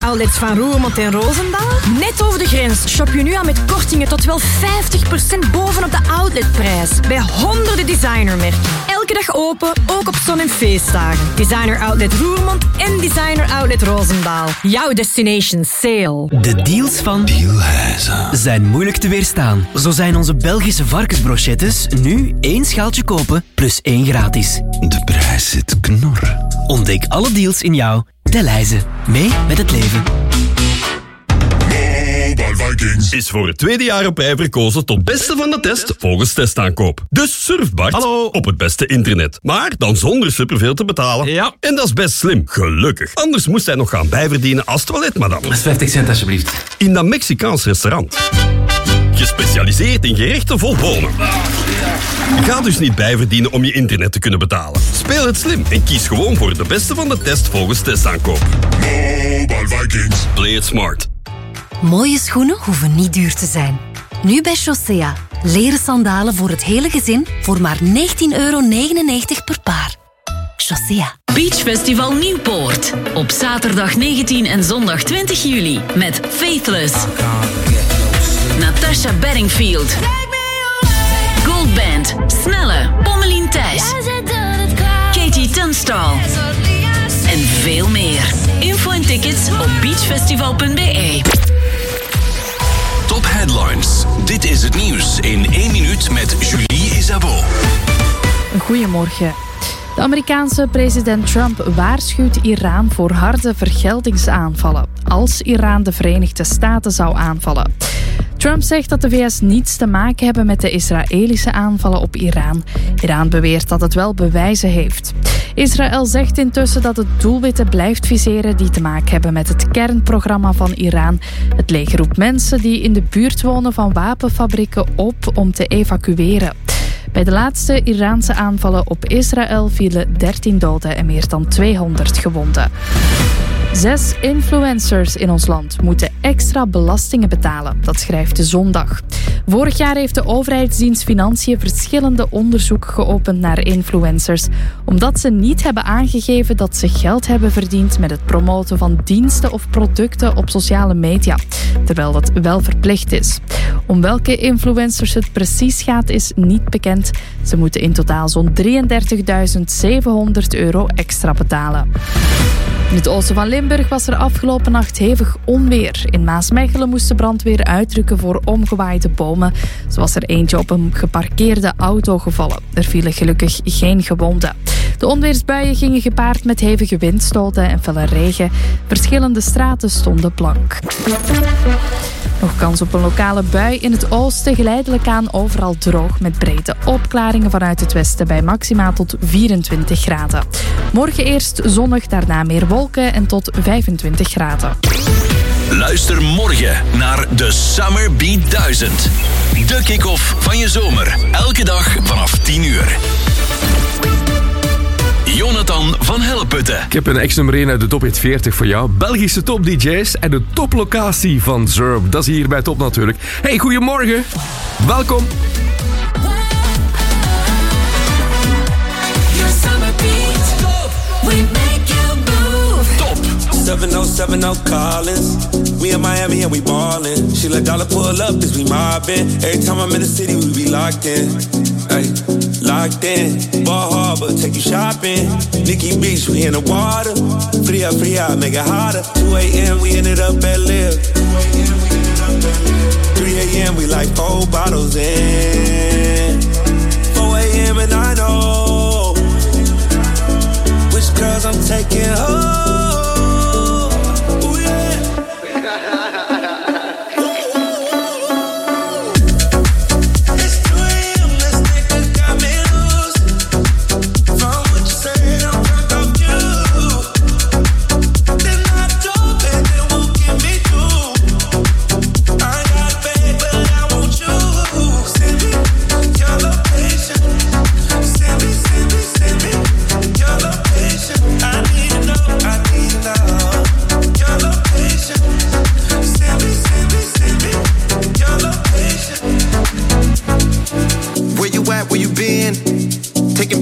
outlets van Roermond en Roosendaal. Net over de grens shop je nu al met kortingen tot wel 50% bovenop de outletprijs. Bij honderden designermerken. Elke dag open, ook op zon- en feestdagen. Designer Outlet Roermond en Designer Outlet Roosendaal. Jouw destination sale. De deals van Dealhuizen zijn moeilijk te weerstaan. Zo zijn onze Belgische varkensbrochettes nu 1 schaaltje kopen plus 1 gratis. De prijs zit knor. Ontdek alle deals in jouw Delhaize. Mee met het leven. Vikings is voor het tweede jaar op rij verkozen tot beste van de test volgens testaankoop. Dus surft Bart op het beste internet. Maar dan zonder superveel te betalen. Ja. En dat is best slim, gelukkig. Anders moest hij nog gaan bijverdienen als toiletmadam. Dat is 50 cent alsjeblieft. In dat Mexicaans restaurant. Gespecialiseerd in gerechten vol bonen. Ga dus niet bijverdienen om je internet te kunnen betalen. Speel het slim en kies gewoon voor de beste van de test volgens testaankoop. Mobile Vikings. Play it smart. Mooie schoenen hoeven niet duur te zijn. Nu bij Chaussea. Leren sandalen voor het hele gezin voor maar €19,99 per paar. Chaussea. Beach Festival Nieuwpoort. Op zaterdag 19 en zondag 20 juli met Faithless, Natasha Bedingfield, Goldband, Snelle, Pommelien Thijs, Katie Tunstall en veel meer. Info en tickets op beachfestival.be. Top Headlines. Dit is het nieuws in 1 minuut met Julie Isabeau. Goedemorgen. De Amerikaanse president Trump waarschuwt Iran voor harde vergeldingsaanvallen als Iran de Verenigde Staten zou aanvallen. Trump zegt dat de VS niets te maken hebben met de Israëlische aanvallen op Iran. Iran beweert dat het wel bewijzen heeft. Israël zegt intussen dat het doelwitten blijft viseren die te maken hebben met het kernprogramma van Iran. Het leger roept mensen die in de buurt wonen van wapenfabrieken op om te evacueren. Bij de laatste Iraanse aanvallen op Israël vielen 13 doden en meer dan 200 gewonden. 6 influencers in ons land moeten extra belastingen betalen. Dat schrijft De Zondag. Vorig jaar heeft de overheidsdienst Financiën verschillende onderzoeken geopend naar influencers, omdat ze niet hebben aangegeven dat ze geld hebben verdiend met het promoten van diensten of producten op sociale media, terwijl dat wel verplicht is. Om welke influencers het precies gaat is niet bekend. Ze moeten in totaal zo'n €33.700 extra betalen. In het oosten van Limburg was er afgelopen nacht hevig onweer. In Maasmechelen moest de brandweer uitrukken voor omgewaaide bomen. Zo was er eentje op een geparkeerde auto gevallen. Er vielen gelukkig geen gewonden. De onweersbuien gingen gepaard met hevige windstoten en felle regen. Verschillende straten stonden blank. Nog kans op een lokale bui in het oosten, geleidelijk aan overal droog met brede opklaringen vanuit het westen bij maxima tot 24 graden. Morgen eerst zonnig, daarna meer wolken en tot 25 graden. Luister morgen naar de Summer Beat 1000. De kick-off van je zomer. Elke dag vanaf 10 uur. Jonathan van Helleputte. Ik heb een ex-nummer 1 uit de Top Hit 40 voor jou. Belgische top-dj's en de toplocatie van Zurb. Dat is hier bij Top natuurlijk. Hey, goedemorgen. Welkom. 7070 Collins. We in Miami and we ballin'. She let dollar pull up, this we mobbin'. Every time I'm in the city, we be locked in. Ay, locked in. Ball Harbor, take you shopping. Nikki Beach, we in the water. Free up, make it hotter. 2 a.m., we ended up at Live. 3 a.m., we like 4 bottles in. 4 a.m. and I know which girls I'm taking home. I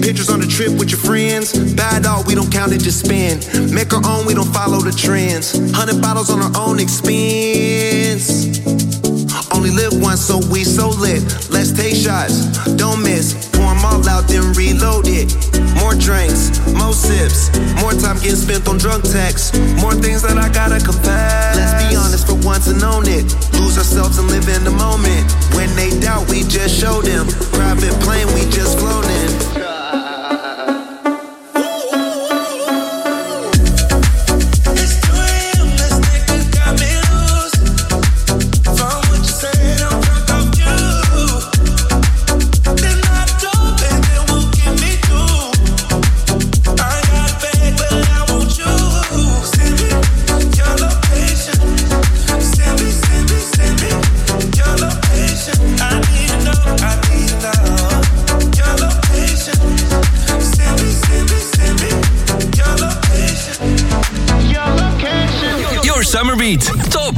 pictures on the trip with your friends. Bad all, we don't count it, just spend. Make our own, we don't follow the trends. 100 bottles on our own expense. Only live once, so we so lit. Let's take shots, don't miss. Pour them all out, then reload it. More drinks, more sips. More time getting spent on drunk texts. More things that I gotta confess. Let's be honest for once and own it. Lose ourselves and live in the moment. When they doubt, we just show them. Private plane, we just floating. Summer Beat, top!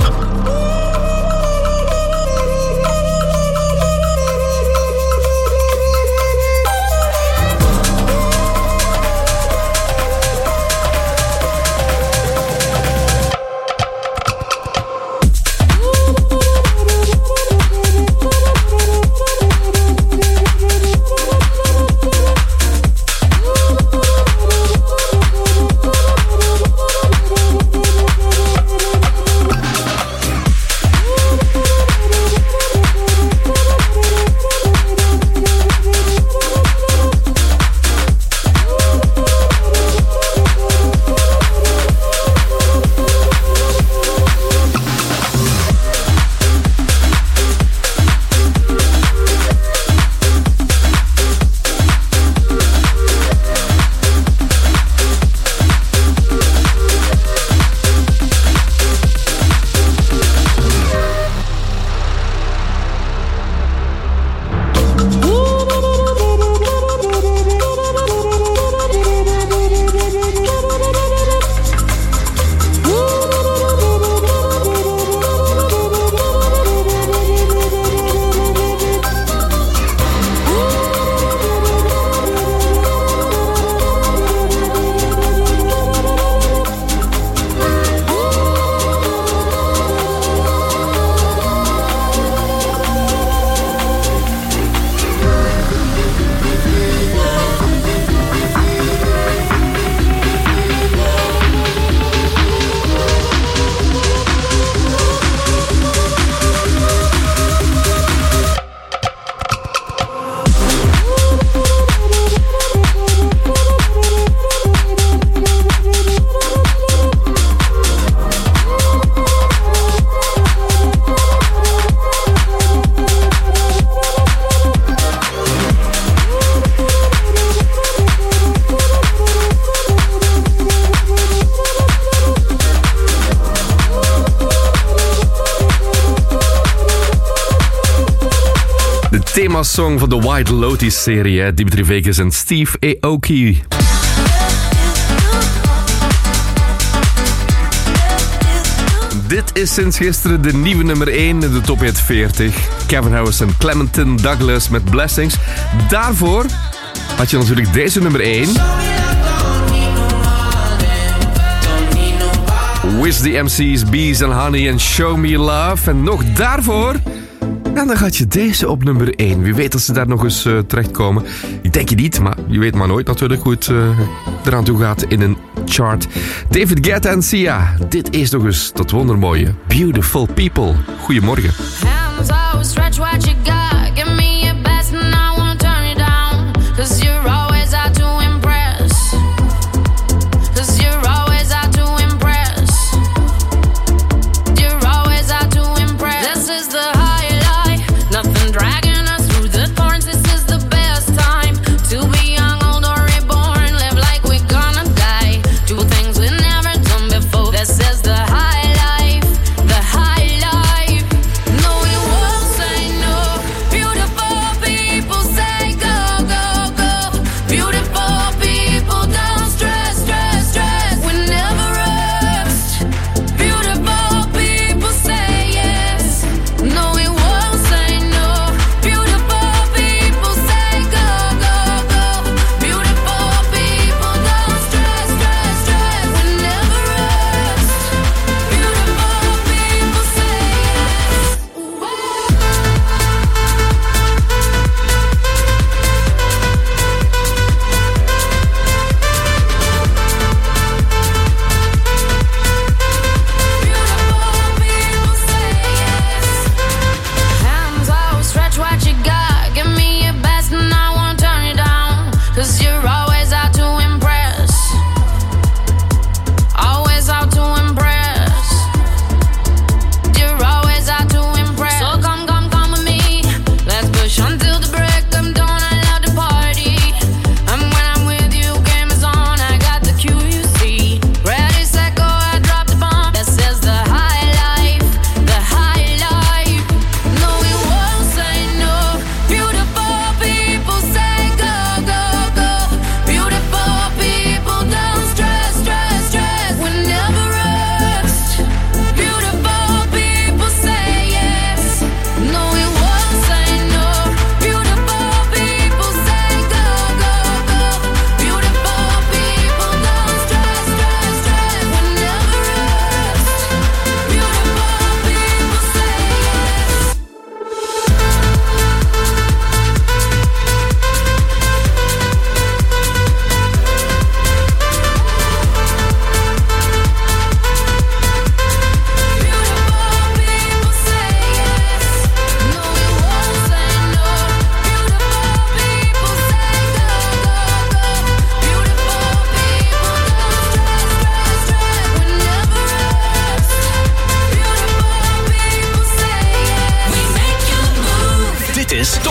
Song van de White Lotus-serie, Dimitri Vegas en Steve Aoki. Dit is sinds gisteren de nieuwe nummer 1 in de Top Hit 40. Kevin Harris en Clementine Douglas met Blessings. Daarvoor had je natuurlijk deze nummer 1. Wiz the MC's, Bees and Honey en Show Me Love. En nog daarvoor... En dan gaat je deze op nummer 1. Wie weet dat ze daar nog eens terechtkomen. Ik denk je niet, maar je weet maar nooit natuurlijk hoe het eraan toe gaat in een chart. David Guetta en Sia. Dit is nog eens dat wondermooie Beautiful People. Goedemorgen. Hands out, stretch what you got. Give me your best and I won't turn you down. 'Cause you're always out to impress. 'Cause you're always out to impress. You're always out to impress. This is the nothing dragging us through the thorns. This is the best time to be young, old, or reborn. Live like we're gonna die. Do things we've never done before. This is the high life, the high life. No, you won't say no.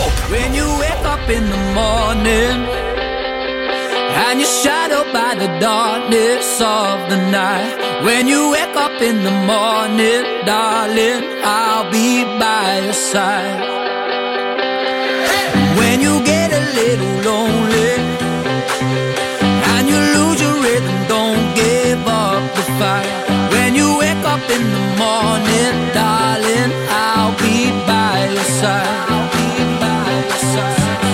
op. When you wake up in the morning and you're shadowed by the darkness of the night. When you wake up in the morning, darling, I'll be by your side. When you get a little lonely and you lose your rhythm, don't give up the fight. When you wake up in the morning, darling, I'll be by your side. I'll be by your side.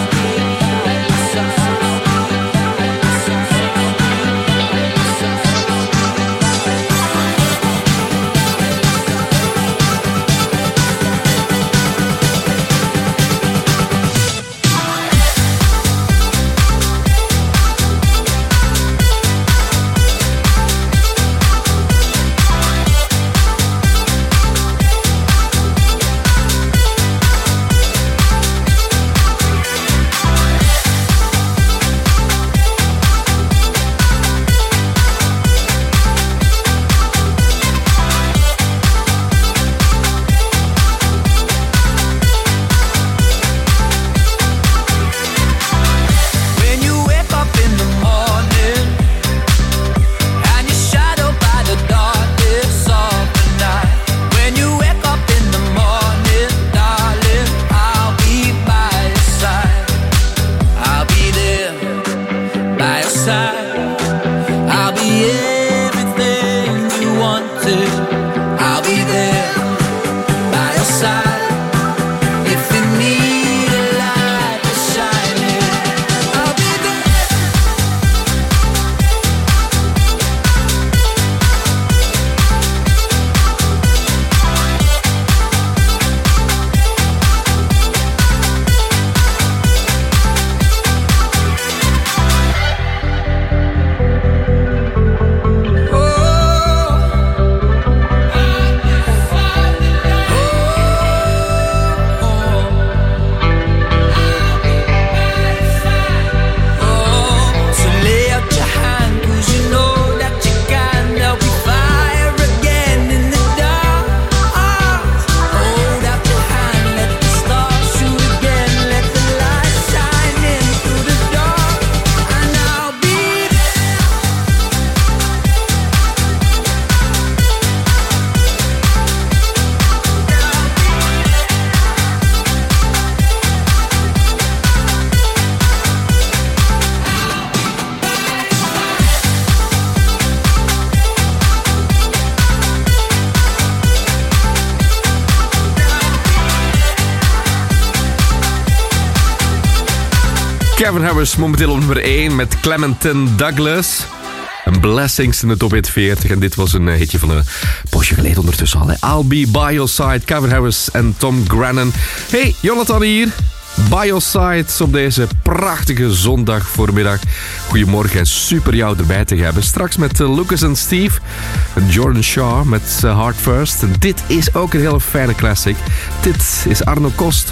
Calvin Harris momenteel op nummer 1 met Clementine Douglas. Een Blessings in de top 40. En dit was een hitje van een poosje geleden ondertussen al. Hè. I'll Be By Your Side, Calvin Harris en Tom Grennan. Hey, Jonathan hier. By Your Side op deze prachtige zondag voormiddag. Goedemorgen en super jou erbij te hebben. Straks met Lucas en Steve. Jordan Shaw met Heart First. En dit is ook een hele fijne classic. Dit is Arno Kost.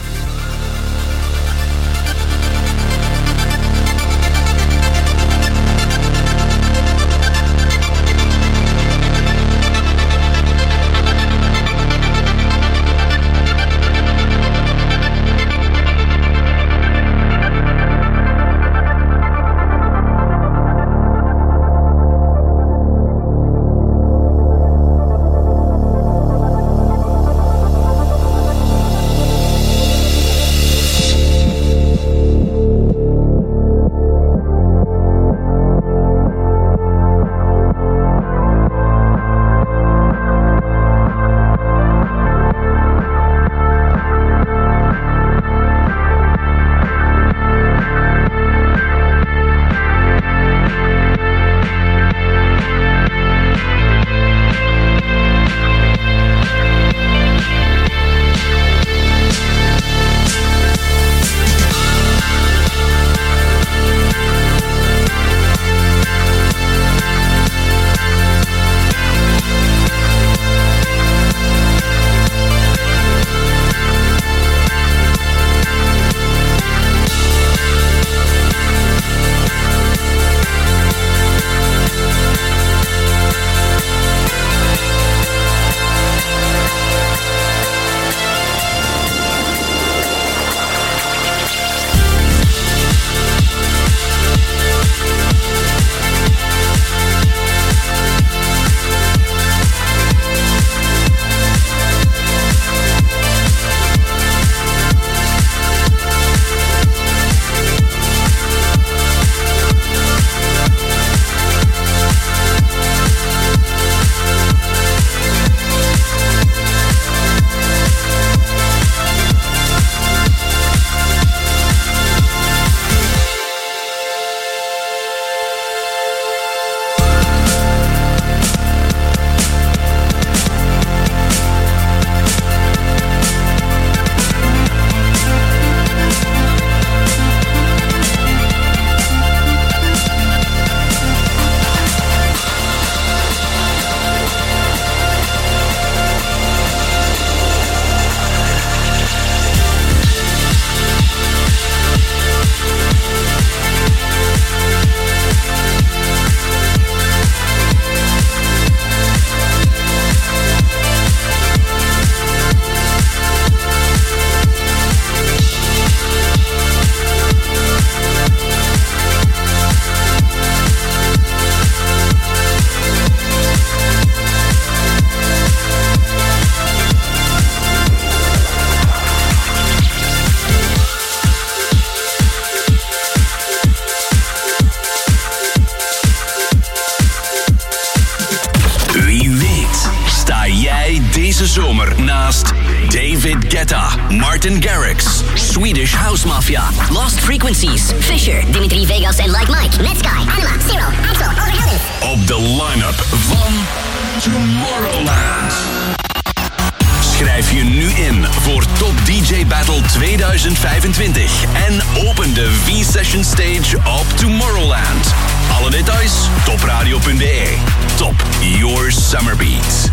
Deze zomer naast David Guetta, Martin Garrix, Swedish House Mafia, Lost Frequencies, Fisher, Dimitri Vegas en Like Mike, Netsky, Anima, Zero, Axel, Overhelden. op de line-up van Tomorrowland. Schrijf je nu in voor Top DJ Battle 2025 en open de V-Session Stage op Tomorrowland. Alle details, topradio.be. Top Your Summer Beat.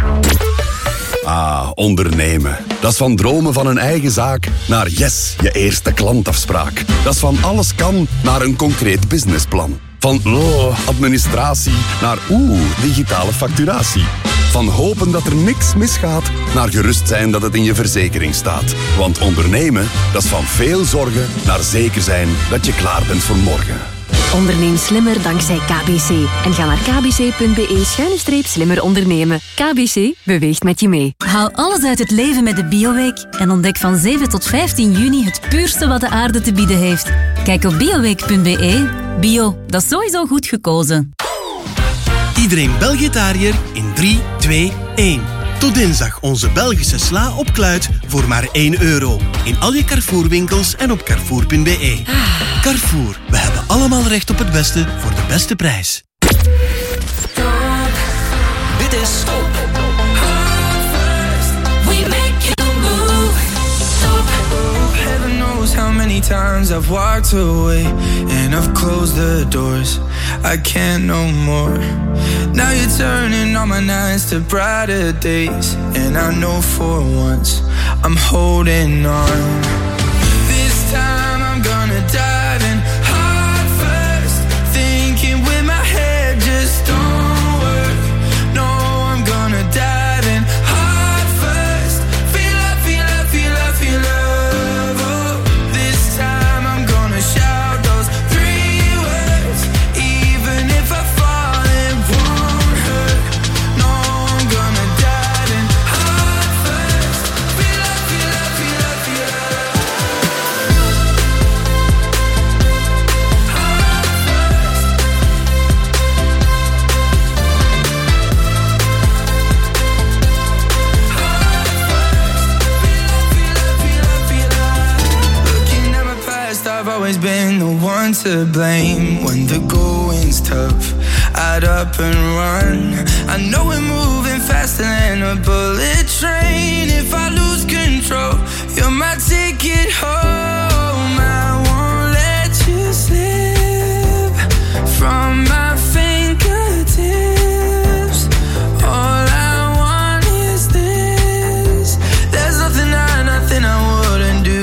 Ah, ondernemen. Dat is van dromen van een eigen zaak naar yes, je eerste klantafspraak. Dat is van alles kan naar een concreet businessplan. Van administratie naar digitale facturatie. Van hopen dat er niks misgaat naar gerust zijn dat het in je verzekering staat. Want ondernemen, dat is van veel zorgen naar zeker zijn dat je klaar bent voor morgen. Onderneem slimmer dankzij KBC. En ga naar kbc.be/slimmer ondernemen. KBC beweegt met je mee. Haal alles uit het leven met de Bioweek en ontdek van 7 tot 15 juni het puurste wat de aarde te bieden heeft. Kijk op bioweek.be. Bio, dat is sowieso goed gekozen. Iedereen Belgitariër in 3, 2, 1. Tot dinsdag onze Belgische sla op kluit voor maar €1. In al je Carrefour-winkels en op carrefour.be. Carrefour, we hebben allemaal recht op het beste voor de beste prijs. Dit is Top. We make you move. Top. Heaven knows how many times I've walked away and I've closed the doors. I can't no more. Now you're turning all my nights to brighter days, and I know for once I'm holding on. This time I'm gonna dive in heart first, thinking with my head just don't work. No, I'm gonna dive in heart first, feel love, feel love, feel love, feel love. Oh, this time I'm gonna shout those 3 words, even if I fall, it won't hurt. No, I'm gonna dive in heart first, feel love, feel love, feel love, feel love. Looking at my past, I've always been the one to blame. When the going's tough, I'd up and run. I know we're moving faster than a bullet train. If I lose control, you're my ticket home. I won't let you slip from my fingertips. All I want is this. There's nothing I wouldn't do.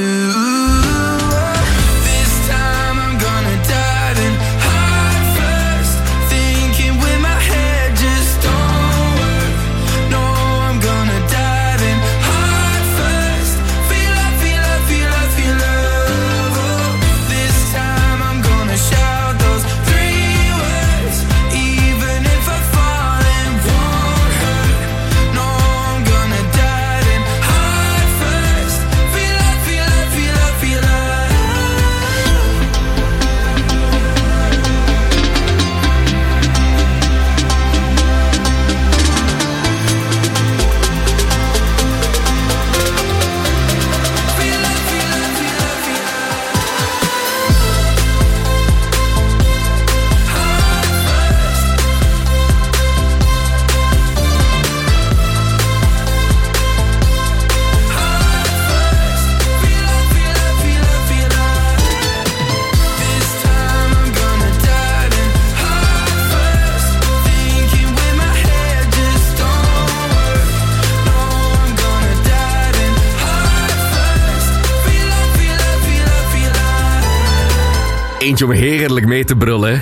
This time I'm gonna dive in heart first, thinking with my head just don't work. No, I'm gonna dive in heart first, feel love, feel love, feel love, feel love. Oh, this time I'm gonna shout those 3 words, even if I fall, it won't hurt. No, I'm gonna dive in heart first, feel love, feel love, feel love, feel love. Eentje om heerlijk mee te brullen.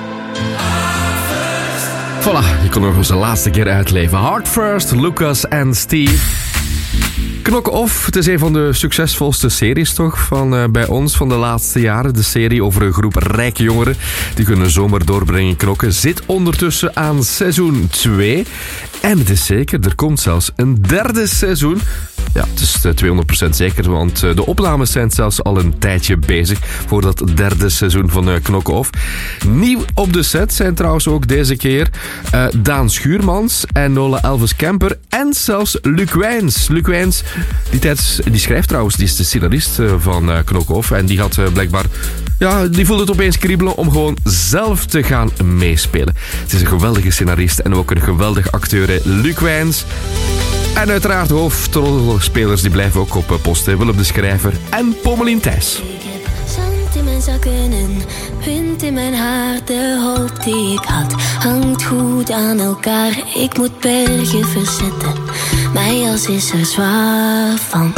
Voilà, je kon nog eens de laatste keer uitleven. Heart First, Lucas en Steve. Knokken Off, het is een van de succesvolste series toch van bij ons van de laatste jaren. De serie over een groep rijke jongeren die kunnen zomer doorbrengen knokken. Zit ondertussen aan seizoen 2. En het is zeker, er komt zelfs een 3e seizoen. Ja, het is 200% zeker, want de opnames zijn zelfs al een tijdje bezig voor dat derde seizoen van Knokke Off. Nieuw op de set zijn trouwens ook deze keer Daan Schuurmans en Nola Elvis Kemper en zelfs Luc Wijns. Luc Wijns, die schrijft trouwens, die is de scenarist van Knokke Off en die had blijkbaar... Ja, die voelde het opeens kriebelen om gewoon zelf te gaan meespelen. Het is een geweldige scenarist en ook een geweldige acteur, Luc Wijns. En uiteraard de hoofdrolspelers die blijven ook op post. Willem de Schrijver en Pommelien Thijs. Ik heb zand in mijn zakken en wind in mijn haar. De hoop die ik had hangt goed aan elkaar. Ik moet bergen verzetten, mijn jas is er zwaar van.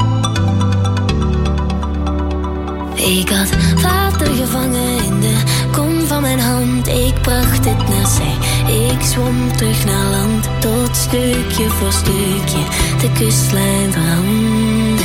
Ik had water gevangen in de kom van mijn hand. Ik bracht het naar zee, ik zwom terug naar land. Tot stukje voor stukje de kustlijn veranderde.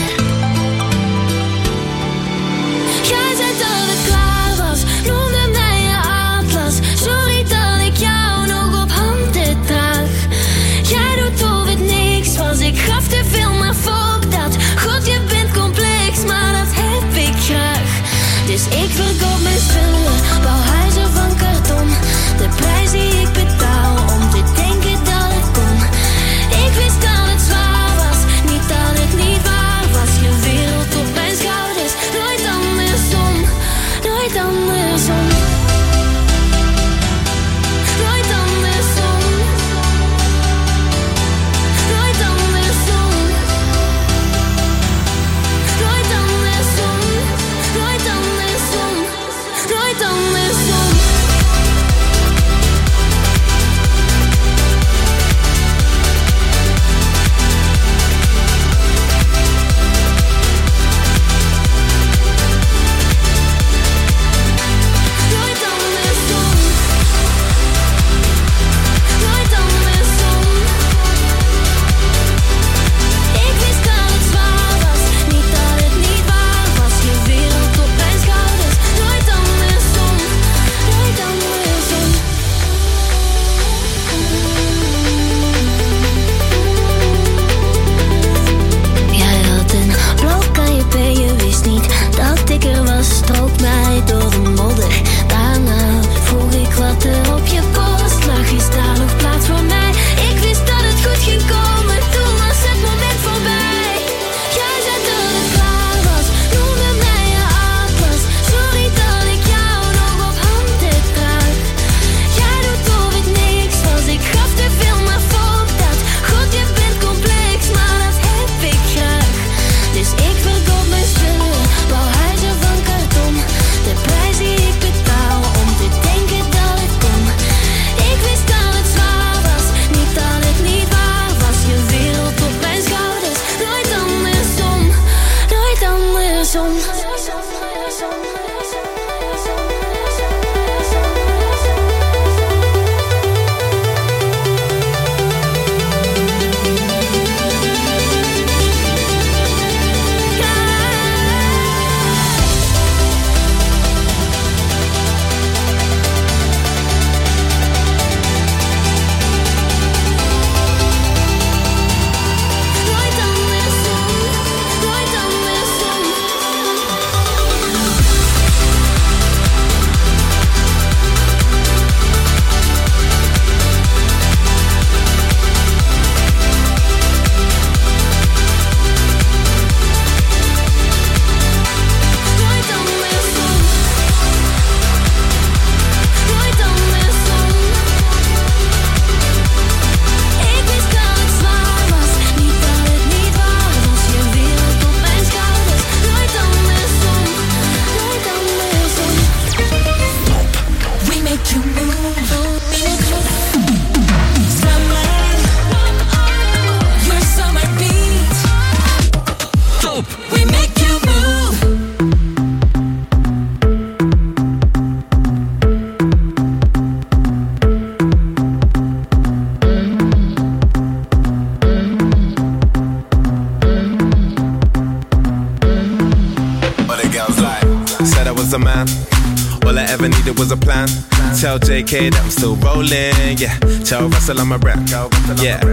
Jij zei dat het klaar was, noemde mij je atlas. Sorry dat ik jou nog op handen draag. Jij doet of het niks was, ik gaf te veel, maar fuck dat. God, je bent complex, maar dat heb ik graag. Dus ik verkoop mijn spullen, bouw huizen van karton. De prijs die ik betaal om te denken dat het kon. Ik wist dat het zwaar was, niet dat het niet waar was. Je wereld op mijn schouders, nooit andersom. Nooit andersom. Nooit andersom. Nooit andersom. Nooit andersom. Nooit andersom. Nooit andersom. Strook mij door de modder. Daarna vroeg ik wat er op je post lag. Is daar nog plaats voor mij? Ik wist dat het goed ging komen. Toen was het moment voorbij. Jij zei dat het klaar was, noemde mij je atlas. Sorry dat ik jou nog op handen draag. Jij doet of het niks was, ik gaf te veel, maar fuck dat. God, je bent complex, maar dat heb ik graag. Dus ik verkoop mijn spullen, bouw huizen van karton. De prijs die ik betaal om te denken dat het kon. Ik wist dat het zwaar was, niet dat het niet waar was. Je wereld op mijn schouders, nooit andersom. Nooit andersom. was a man. All I ever needed was a plan. Tell JK that I'm still rolling, yeah. Tell Russell I'm a rap, yeah.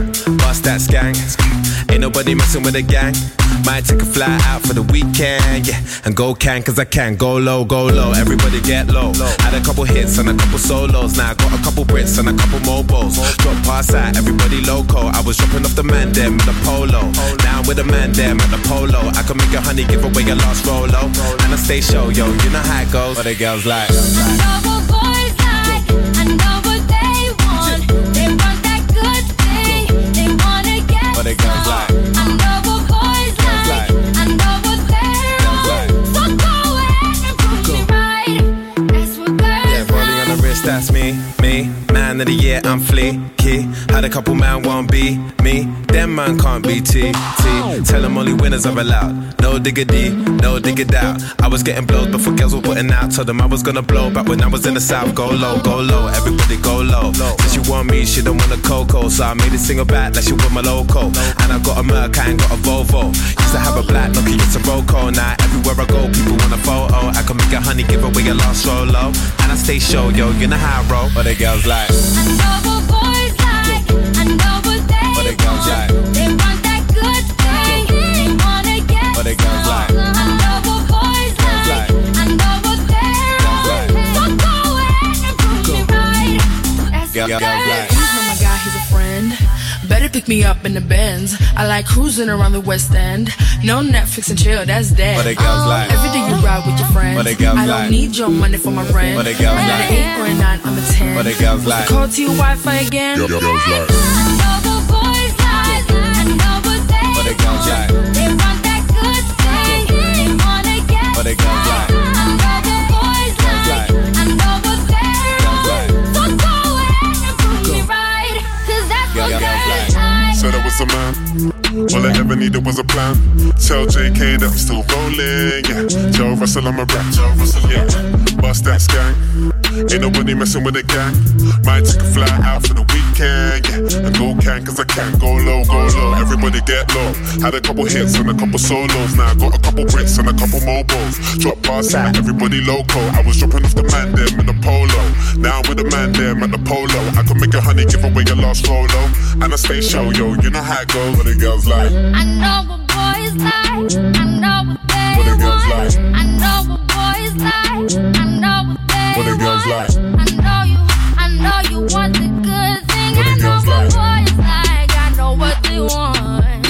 bust that skank. Ain't nobody messing with a gang. Might take a fly out for the weekend, yeah. And go can, cause I can. Go low, everybody get low. Had a couple hits and a couple solos. Now I got a couple Brits and a couple mobiles. Drop past that, everybody loco. I was dropping off the man there with the polo. Now I'm with the man there at the polo. I can make a honey give away your last Rolo. And I stay show, yo, you know how it goes. What the girls like. I know what boys like, I know what they want. They want that good thing, they wanna get What the girls like. I know what boys like, I know what they're on. So go ahead and prove me right. That's what girls Yeah, rolling on the wrist, that's me. Man of the year, I'm fleeky. Had a couple man won't be me. Them man can't be T. Tell them only winners are allowed. No diggity, no dig it out. I was getting blows before girls were putting out. Told them I was gonna blow back when I was in the south. Go low, everybody go low. Said she want me, she don't want a Coco. So I made it single back like she want my loco. And I got a Merc, I ain't got a Volvo. Used to have a black Nokia, it's a Roco. Now everywhere I go, people want a photo. I can make a honey, give away a last Rolo. And I stay show, yo, you know how I roll. What the girls like. I know what boys like, I know what they What the girls like. They want that good thing, they wanna get What the girls like. I know what boys like, I know what they're on. So go ahead and prove me right. That's what girls like. He's not my guy, he's a friend. Better pick me up in the Benz. I like cruising around the West End. No Netflix and chill, that's dead. What the girls like. Every day you ride with your friends. What the girls I don't like. need your money for my rent. What the girls I'm like. an 8 or a 9, I'm a 10. What the girls like. Call to your Wi-Fi again. Girls like. I know what boys like, I know what they What the girls like. They want that good thing, they wanna get What the girls like. I know what boys like, I know what they're on. So go ahead and prove me right, cause that's what girls like. Said I was a man, all I ever needed was a plan. Tell JK that I'm still rolling, yeah. Joe Russell, I'm a rap, yeah. Bust that skank, ain't nobody messing with a gang. Might take a fly out for the weekend, yeah. And go can, cause I can. Go low, everybody get low. Had a couple hits and a couple solos. Now I got a couple Brits and a couple mobiles. Drop past that, everybody loco. I was dropping off the man there in the polo. Now I'm with the man there at the polo. I can make a honey, give away your last Rolo. And I stay show, yo, you know how it goes. What the girls like. I know what boys like, I know what they What the girls want. like. I know what boys like, I know what they What the girls want. like. I know you want the good thing. What the I know girls what like. boys like, I know what they want.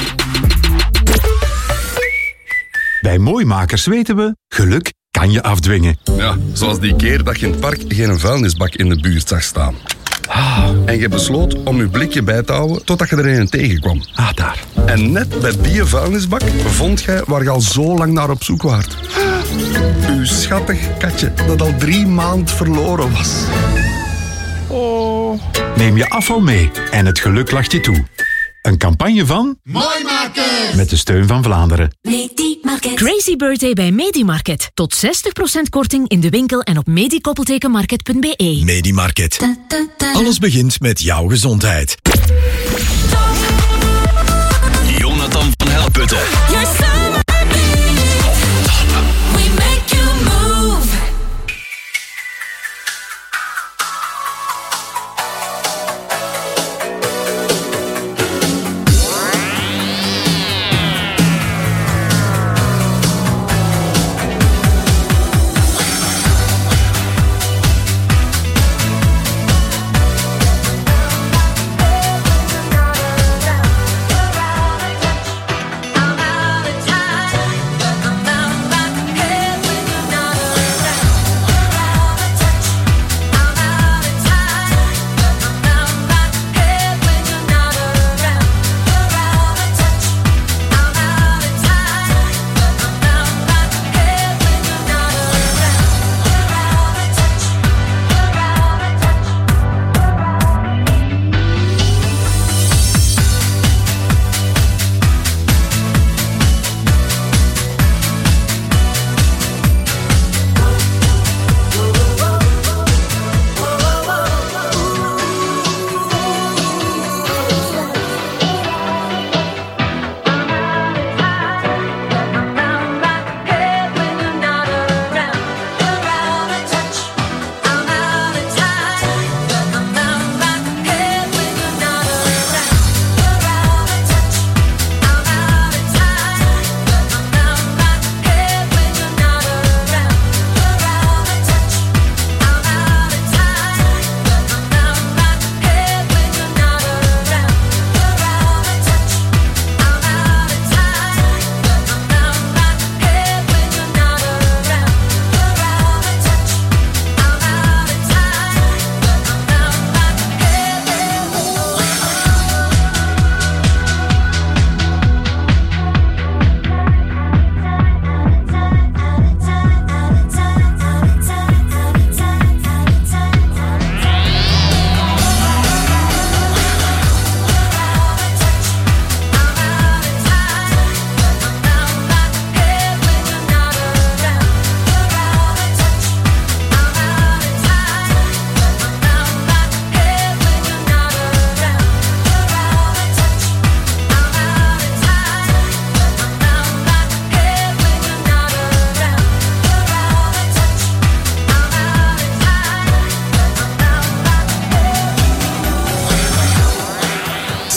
Bij Mooimakers weten we, geluk kan je afdwingen. Ja, zoals die keer dat je in het park geen vuilnisbak in de buurt zag staan. En je besloot om je blikje bij te houden totdat je er een tegenkwam. Daar. En net bij die vuilnisbak vond jij waar je al zo lang naar op zoek waart. Uw schattig katje dat al 3 maanden verloren was. Oh. Neem je afval mee en het geluk lacht je toe. Een campagne van... Mooimakers! Met de steun van Vlaanderen. Crazy Birthday bij Medimarket. Tot 60% korting in de winkel en op medikoppeltekenmarket.be. Medimarket. Alles begint met jouw gezondheid. Jonathan van Helputten. We make you move.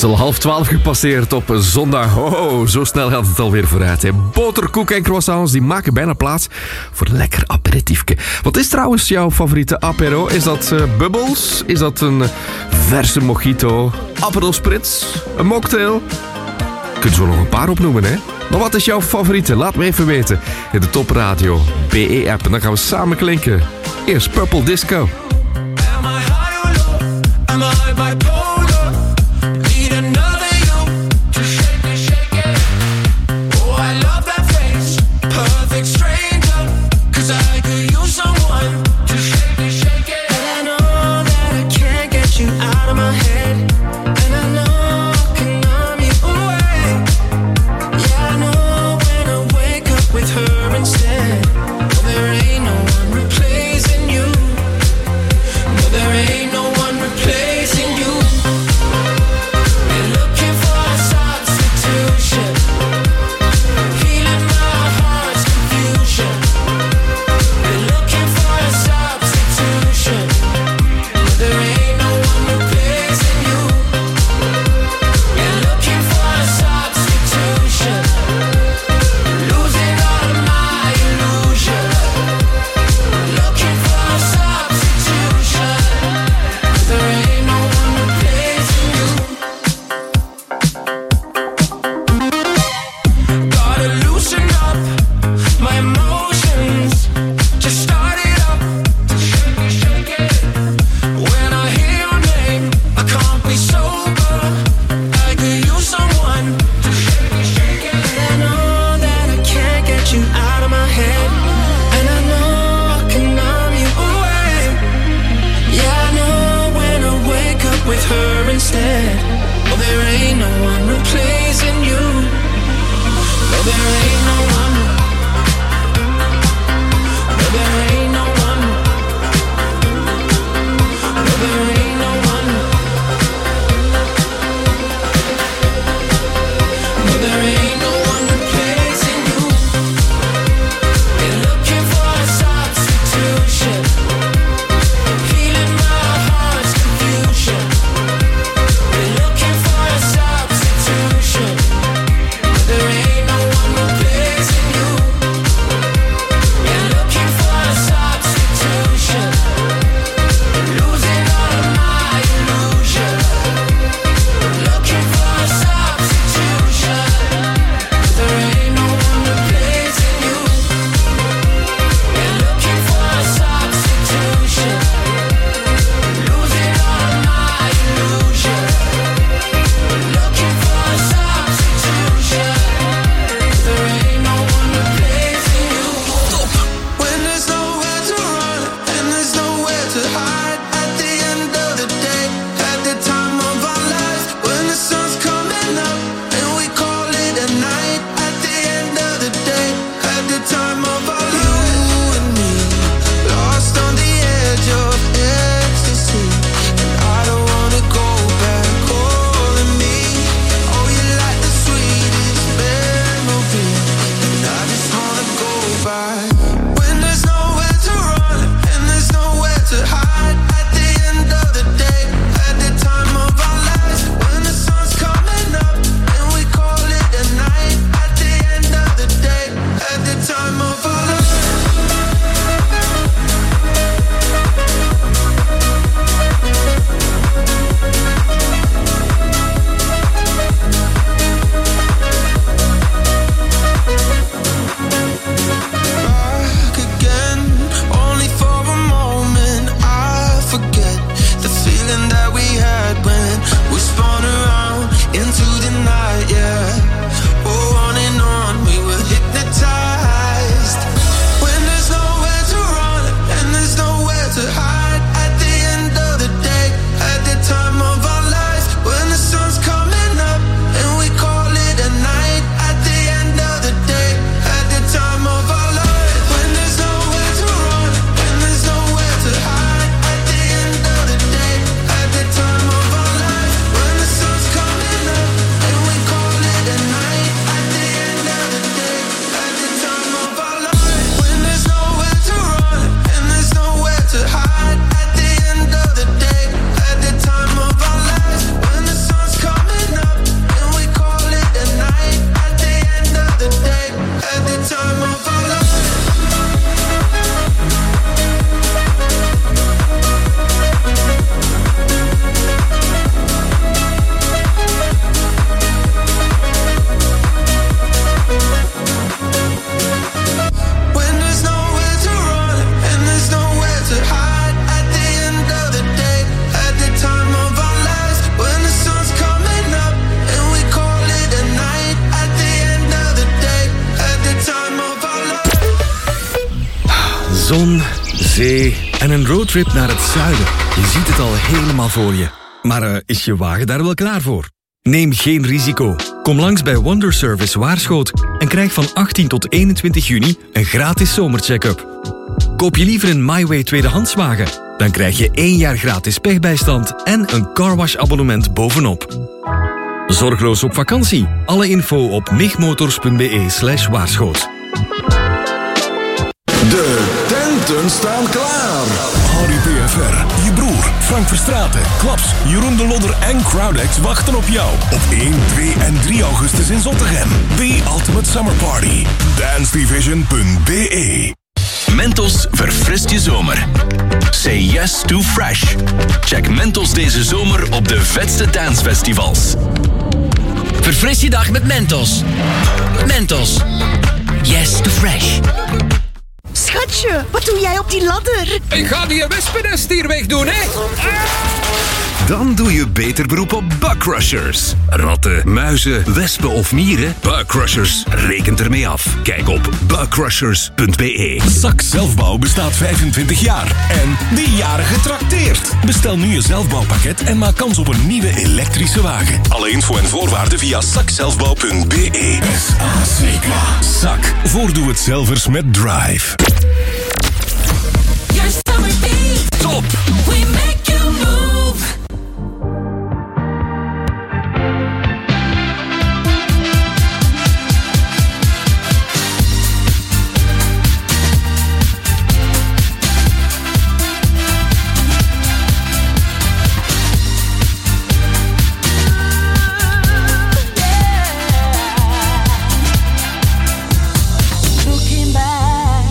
is al 11:30 gepasseerd op een zondag. Oh, zo snel gaat het alweer vooruit. Hè. Boterkoek en croissants die maken bijna plaats voor een lekker aperitiefje. Wat is trouwens jouw favoriete apero? Is dat bubbels? Is dat een verse mojito? Aperol Spritz? Een mocktail? Je kunt zo nog een paar opnoemen, hè? Maar wat is jouw favoriete? Laat me even weten. In de Top Radio BE-app. En dan gaan we samen klinken. Eerst Purple Disco. I'm a high bipolar. Need another you to shake me, shake it. Oh, I love that face. Perfect stranger. 'Cause I could use someone to shake me, shake it. And I know that I can't get you out of my head. And I know I can numb you away. Yeah, I know when I wake up with her instead. Well, there ain't no one replacing you. No, there ain't no one replacing you. Zon, zee en een roadtrip naar het zuiden. Je ziet het al helemaal voor je. Maar is je wagen daar wel klaar voor? Neem geen risico. Kom langs bij Wonder Service Waarschoot en krijg van 18 tot 21 juni een gratis zomercheck-up. Koop je liever een MyWay tweedehandswagen? Dan krijg je 1 jaar gratis pechbijstand en een carwash-abonnement bovenop. Zorgeloos op vakantie. Alle info op migmotors.be/waarschoot. De tenten staan klaar. Harry PFR, je broer, Frank Verstraeten, Klaps, Jeroen de Lodder en Crowdex wachten op jou. Op 1, 2 en 3 augustus in Zottegem. The Ultimate Summer Party. DanceDivision.be. Mentos verfrist je zomer. Say yes to fresh. Check Mentos deze zomer op de vetste dancefestivals. Verfris je dag met Mentos. Mentos. Yes to fresh. Schatje, wat doe jij op die ladder? Ik ga die wespennest hier wegdoen, hè? Dan doe je beter beroep op bugcrushers. Ratten, muizen, wespen of mieren? Bugcrushers rekent ermee af. Kijk op bugcrushers.be. Zak Zelfbouw bestaat 25 jaar. En die jaren getrakteerd. Bestel nu je zelfbouwpakket en maak kans op een nieuwe elektrische wagen. Alle info en voorwaarden via zakzelfbouw.be. SACK. Zak. Voor doe-het-zelvers met Drive. Top! We make you move. Looking back,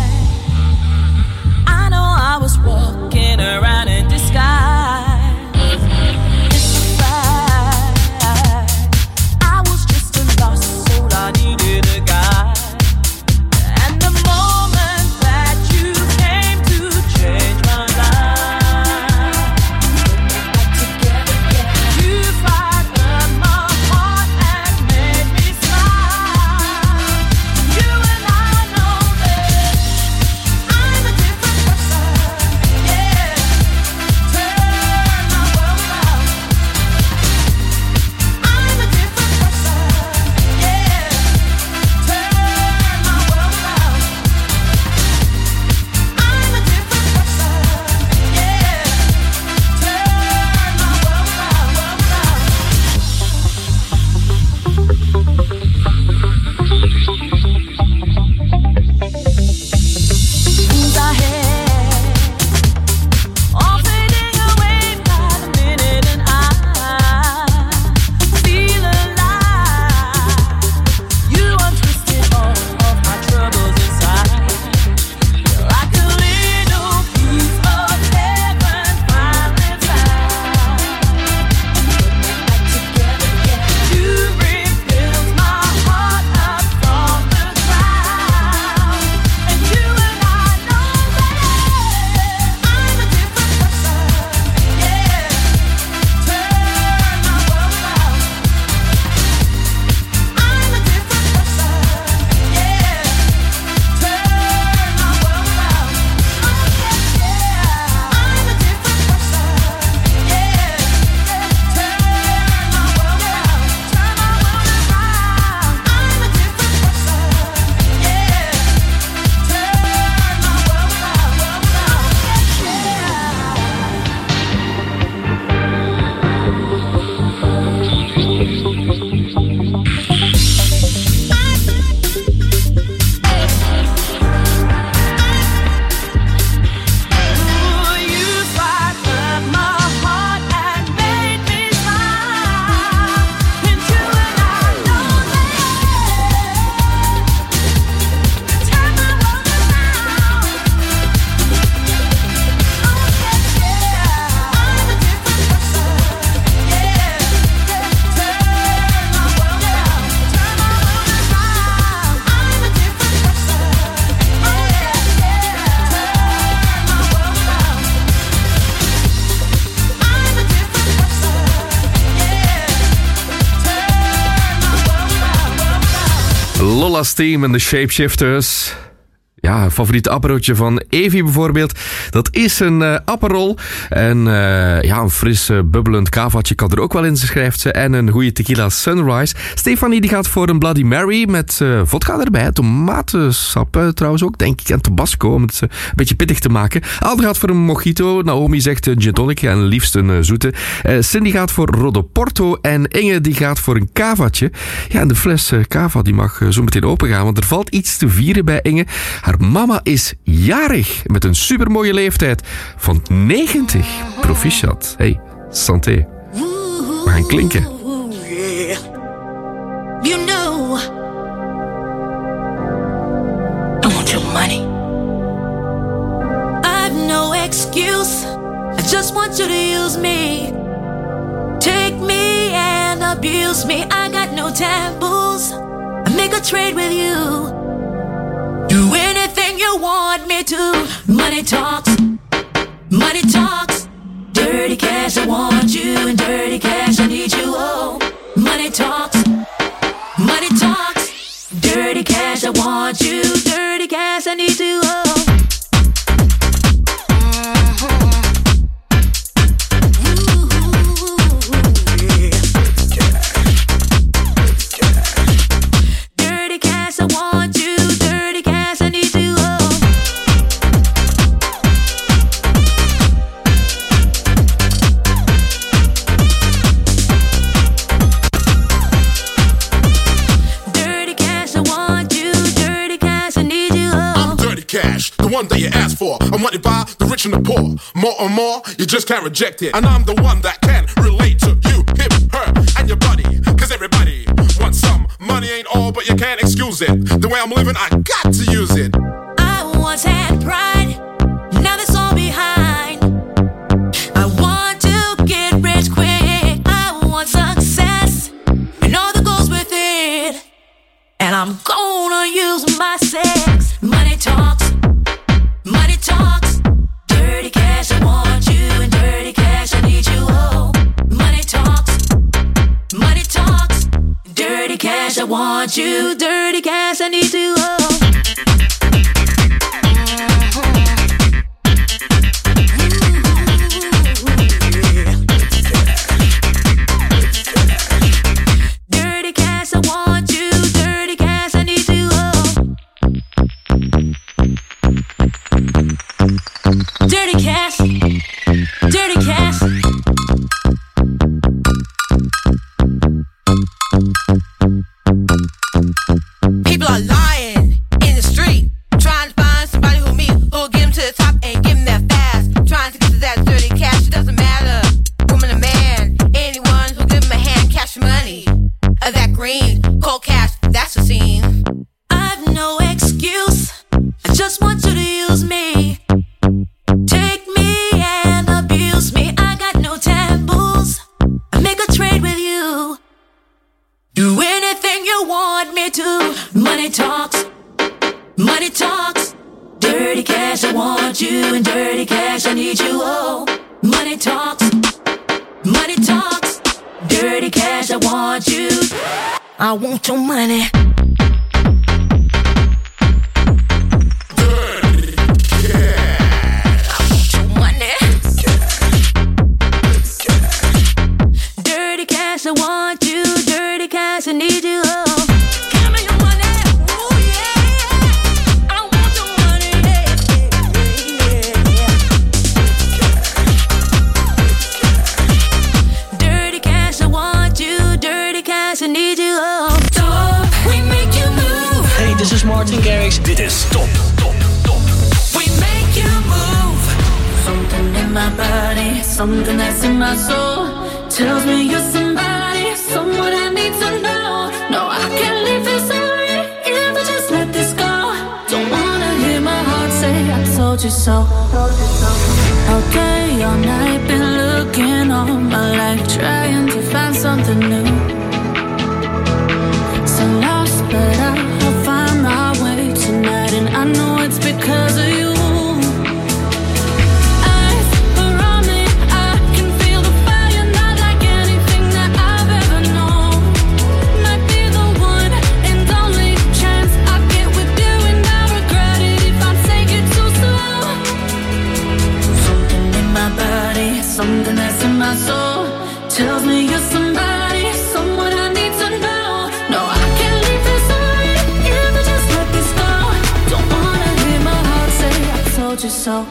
I know I was walking around in disguise. It's a fact, I was just a lost soul, I needed a guide. And the moment that you came to change my life, you frightened my heart and made me smile. You and I know that I'm a different person, yeah. Turn my world around. I'm a different person, yeah. Turn my world around. I'm a different person, yeah. Turn my world Dreams I had, all fading away by the minute, and I feel alive. You untwisted all of my troubles inside, like a little piece of heaven finally found. You rebuilt my heart up from the ground, and you and I know that I'm a different person, yeah. Turn my world around. I'm a different person, yeah. Turn my world around. I'm a different person, yeah. Turn my world around. Turn my world around. I'm a different person, yeah. Turn my world You frightened my heart and made me smile. And you and I know that. Turn my world around. I'm a different person, yeah. Turn my world around. Turn my world around. I'm a different person, yeah. Turn my world around. I'm a different person, yeah. Lola's Team en de Shapeshifters. Ja, een favoriet aperootje van Evi bijvoorbeeld. Dat is een aperol. En een fris bubbelend kavaatje kan er ook wel in, schrijft ze. En een goede tequila Sunrise. Stefanie die gaat voor een Bloody Mary met vodka erbij. Tomatensap trouwens ook, denk ik. En tabasco, om het een beetje pittig te maken. Alde gaat voor een mojito. Naomi zegt gin tonic en liefst een zoete. Cindy gaat voor Rodoporto. En Inge die gaat voor een kavaatje. Ja, en de fles kava die mag zo meteen open gaan. Want er valt iets te vieren bij Inge. Haar mama is jarig met een supermooie leeftijd van 90. Proficiat. Hey, santé. We gaan klinken. You know, I want your money. I've no excuse. I just want you to use me. Take me and abuse me. I got no taboos. I make a trade with you. Do anything you want me to. Money talks. Money talks. Dirty cash, I want you. And dirty cash, I need you. Oh, money talks. Money talks. Dirty cash, I want you. Dirty cash, I need you. Oh. One that you ask for, I'm wanted by the rich and the poor. More and more, you just can't reject it. And I'm the one that can relate to you, him, her, and your buddy. Cause everybody wants some. Money ain't all, but you can't excuse it. The way I'm living, I got to use it. I once had pride, now that's all behind. I want to get rich quick. I want success, and all that goes with it. And I'm gonna use my sex. Money talks. Money talks, dirty cash, I want you, and dirty cash, I need you, oh. Money talks, dirty cash, I want you, dirty cash, I need you, oh. Dirty cash, I want you, dirty cash, I need you, oh. Dirty cash, dirty cash. People are lying in the street, trying to find somebody who'll get them to the top and give them that fast. Trying to get to that dirty cash, it doesn't matter, woman or man. Anyone who'll give them a hand, cash money. That green, cold cash, that's the scene. I've no excuse, I just want you to use me. Take me and abuse me. I got no taboos. I make a trade with you. Do anything you want me to. Money talks. Money talks. Dirty cash, I want you. And dirty cash, I need you. Oh, money talks. Money talks. Dirty cash, I want you. I want your money. I want you, dirty cash, I need you, oh. Give me your money, ooh yeah. I want your money, yeah. Dirty cash, I want you, dirty cash, I need you, oh. Top, we make you move. Hey, this is Martin Garrix. Dit is Top. We make you move. Something in my body, something that's in my soul tells me you're somebody, someone I need to know. No, I can't leave this alone if I just let this go. Don't wanna hear my heart say I told you so. All day, all night, been looking all my life, trying to find something new. So lost, but I'll find my way tonight, and I know it's because of you. If you so.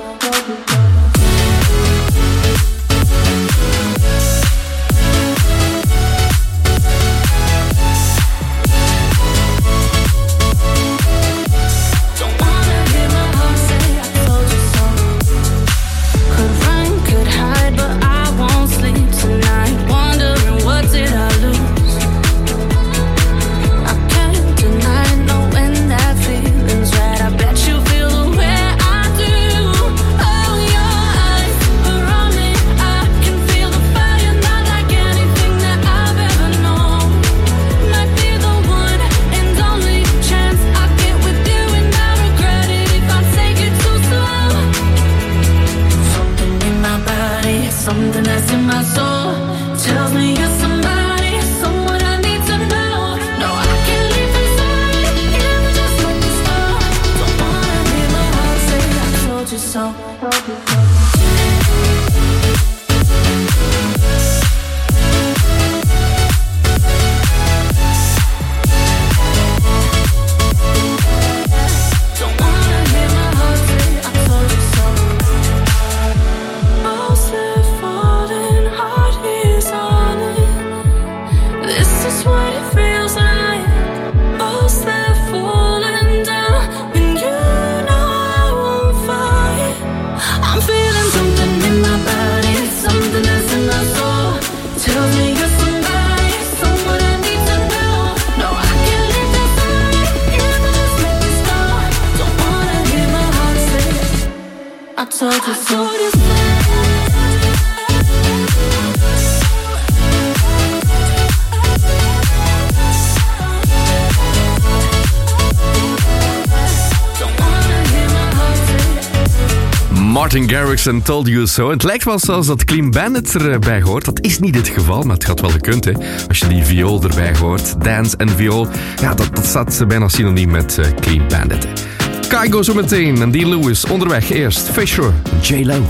Something that's in my soul tells me you're somebody, someone I need to know. No, I can't leave inside, even just like the star. Don't wanna hear my heart say I told you so. Martin Garrix en Told You So. Het lijkt wel zelfs dat Clean Bandit erbij hoort. Dat is niet het geval, maar het gaat wel gekund, hè. Als je die viool erbij hoort. Dance en viool. Ja, dat staat bijna synoniem met Clean Bandit. Kygo zo meteen en Dean Lewis onderweg. Eerst Fisher, J-Lo.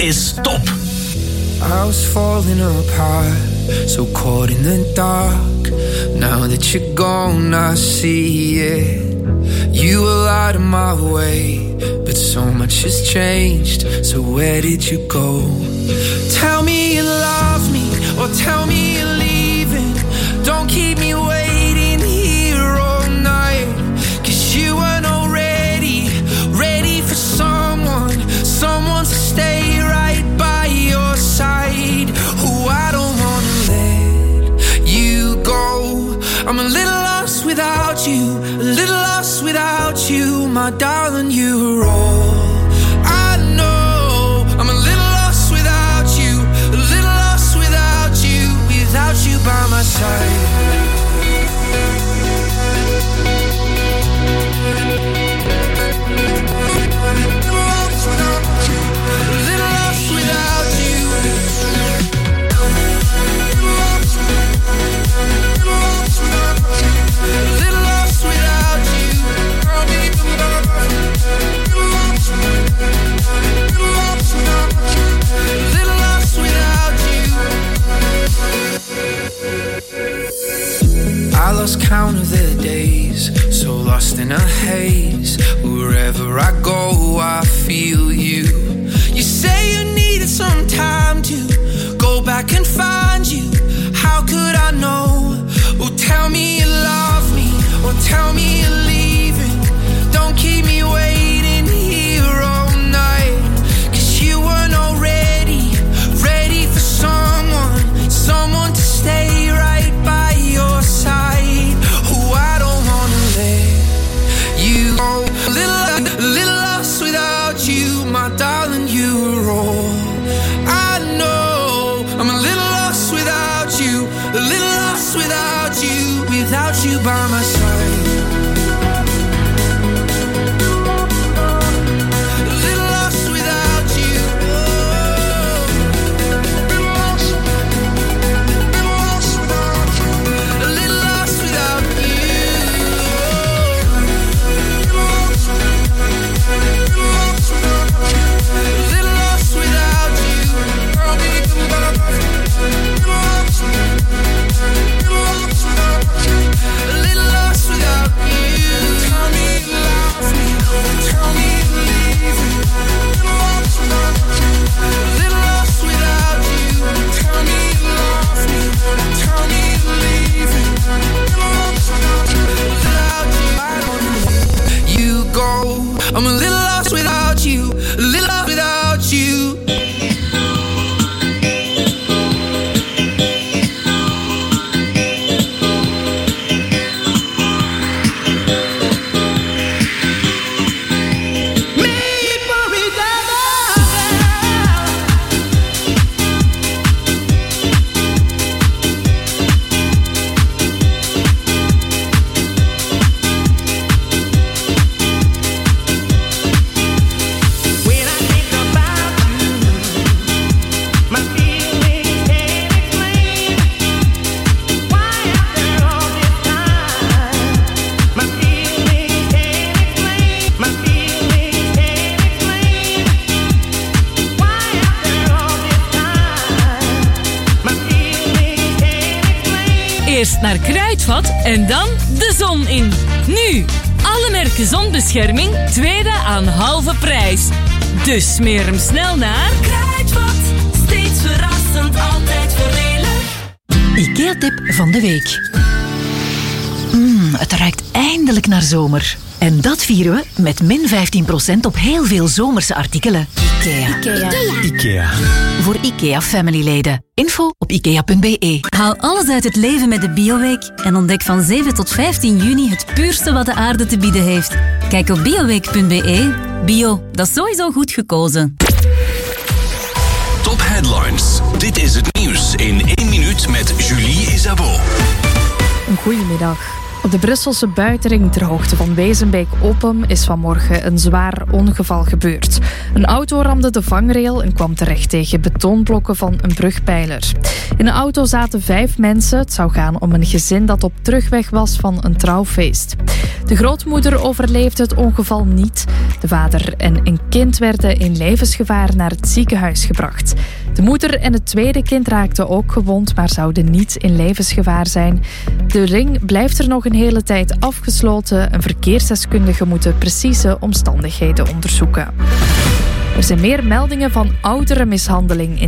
is top. I was falling apart, so caught in the dark. Now that you're gone, I see it. You were out of my way, but so much has changed. So where did you go? Tell me you love me, or tell me you're leaving. Don't keep me waiting here all night. 'Cause you weren't already ready for someone to stay right by your side. Oh, I don't wanna let you go. I'm a little lost without you, a little lost without you, my darling, you're all I know. I'm a little lost without you, a little lost without you by my side. I lost count of the days, so lost in a haze. Wherever I go, I feel you. You say you needed some time to go back and find you. How could I know? Oh, tell me you love me, or tell me you're leaving. Don't keep me waiting here all night. 'Cause you weren't already ready for someone to stay right by your side. Oh, I don't wanna let you go. A little lost without you, my darling, you're all I know. I'm a little lost without you, a little lost without you by my side. I'm a little lost without you, a little lost without you. Eerst naar Kruidvat en dan de zon in. Nu, alle merken zonbescherming, tweede aan halve prijs. Dus smeer hem snel naar Kruidvat, steeds verrassend, altijd voordelig. IKEA-tip van de week. Het ruikt eindelijk naar zomer. En dat vieren we met min 15% op heel veel zomerse artikelen. IKEA. Voor IKEA Family-leden. Info op ikea.be. Haal alles uit het leven met de Bioweek en ontdek van 7 tot 15 juni het puurste wat de aarde te bieden heeft. Kijk op bioweek.be. Bio, dat is sowieso goed gekozen. Top Headlines. Dit is het nieuws in 1 minuut met Julie Isabeau. Goedemiddag. Op de Brusselse buitenring ter hoogte van Wezenbeek-Oppem is vanmorgen een zwaar ongeval gebeurd. Een auto ramde de vangrail en kwam terecht tegen betoonblokken van een brugpijler. In de auto zaten 5 mensen. Het zou gaan om een gezin dat op terugweg was van een trouwfeest. De grootmoeder overleefde het ongeval niet. De vader en een kind werden in levensgevaar naar het ziekenhuis gebracht. De moeder en het tweede kind raakten ook gewond, maar zouden niet in levensgevaar zijn. De ring blijft er nog een hele tijd afgesloten. Een verkeersdeskundige moet de precieze omstandigheden onderzoeken. Er zijn meer meldingen van ouderenmishandeling in